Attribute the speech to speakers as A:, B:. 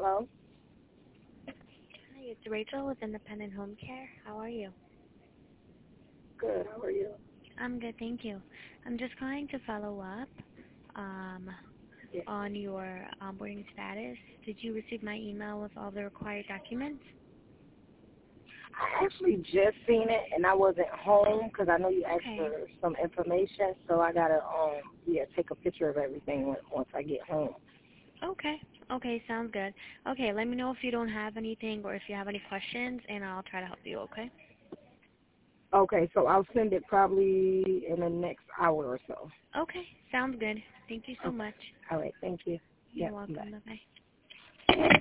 A: Hello?
B: Hi, it's Rachel with Independent Home Care. How are you?
A: Good. How are you?
B: I'm good, thank you. I'm just calling to follow up
A: Yeah.
B: on your onboarding status. Did you receive my email with all the required documents?
A: I actually just seen it, and I wasn't home because I know you asked
B: Okay.
A: for some information, so I got to, take a picture of everything once I get home.
B: Okay. Okay, sounds good. Okay, let me know if you don't have anything or if you have any questions, and I'll try to help you, okay?
A: Okay, so I'll send it probably in the next hour or so.
B: Okay, sounds good. Thank you so
A: Okay.
B: much.
A: All right. Thank you.
B: You're
A: Yep.
B: welcome.
A: Bye.
B: Bye-bye.